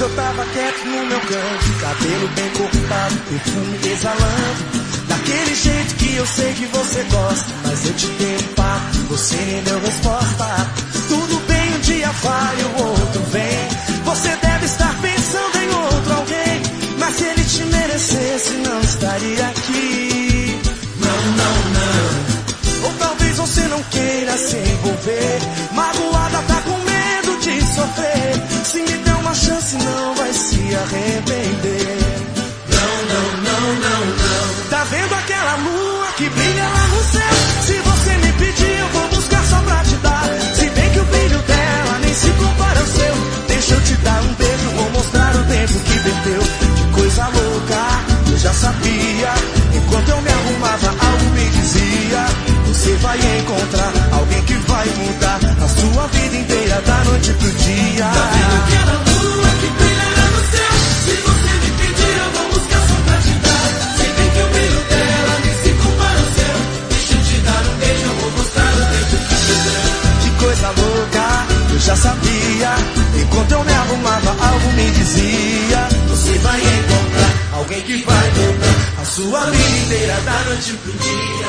eu tava quieto no meu canto, cabelo bem cortado, perfume exalando, daquele jeito que eu sei que você gosta. Mas eu te dei um papo, você nem deu resposta. Tudo bem, um dia vai, o outro vem. Você deve estar pensando em outro alguém, mas se ele te merecesse não estaria aqui. Não, não, não. Ou talvez você não queira se envolver, magoada, tá com medo de sofrer. Se me der uma chance não vai se arrepender. Não, não, não, não, não. Tá vendo aquela lua que brilha lá no céu? Se você me pedir eu vou buscar só pra te dar. Se bem que o brilho dela nem se compara ao seu. Deixa eu te dar um beijo, vou mostrar o tempo que perdeu. Que coisa louca, eu já sabia. Enquanto eu me arrumava algo me dizia: você vai encontrar alguém que vai mudar a sua vida inteira da noite pro dia. Tá vendo aquela lua que brilha lá no céu? Se você me pedir eu vou buscar só pra te dar. Se bem que o brilho dela nem se compara ao seu. Deixa eu te dar um beijo, eu vou mostrar o tempo que perdeu. Que coisa louca, eu já sabia. Enquanto eu me arrumava algo me dizia: você vai encontrar alguém que vai mudar a sua vida inteira da noite pro dia.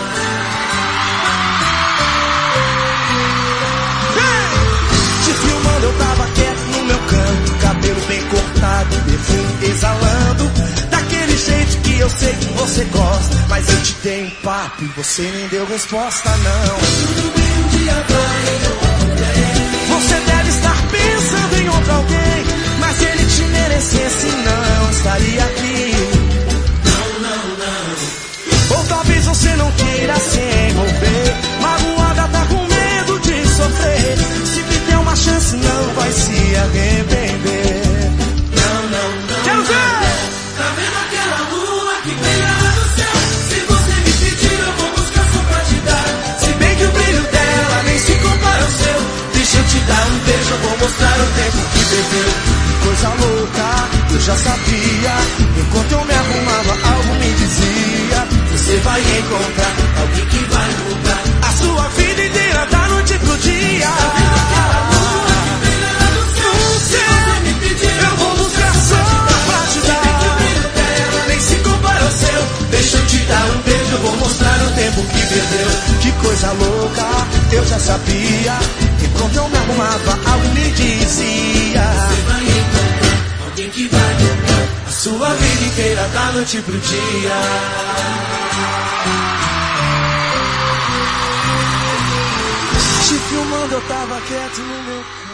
Eu tava quieto no meu canto, cabelo bem cortado, perfume exalando, daquele jeito que eu sei que você gosta. Mas eu te dei um papo e você nem deu resposta, não. Tudo bem, um dia vai, outro vem. Você deve estar pensando em outro alguém, mas se ele te merecesse não estaria aqui. Não, não, não. Ou talvez você não queira se envolver, magoada, tá com medo de sofrer. Se me der uma chance não vai se arrepender. Não, não, não. Quero ver! Tá vendo aquela lua que brilha lá no céu? Se você me pedir eu vou buscar só pra te dar. Se bem que o brilho dela nem se compara ao seu. Deixa eu te dar um beijo, eu vou mostrar o tempo que perdeu. Que coisa louca, eu já sabia. Enquanto eu me arrumava algo me dizia: você vai encontrar alguém que vai mudar a sua vida inteira da noite pro dia. Tá vendo aquela lua que brilha lá no céu? Se você me pedir eu vou buscar só pra te dar. Se bem que o brilho dela nem se compara ao seu. Deixa eu te dar um beijo, eu vou mostrar o tempo que perdeu. Que coisa louca, eu já sabia. Enquanto eu me arrumava algo me dizia: você vai encontrar alguém que vai mudar a sua vida inteira da noite pro dia. Te filmando, eu tava quieto no meu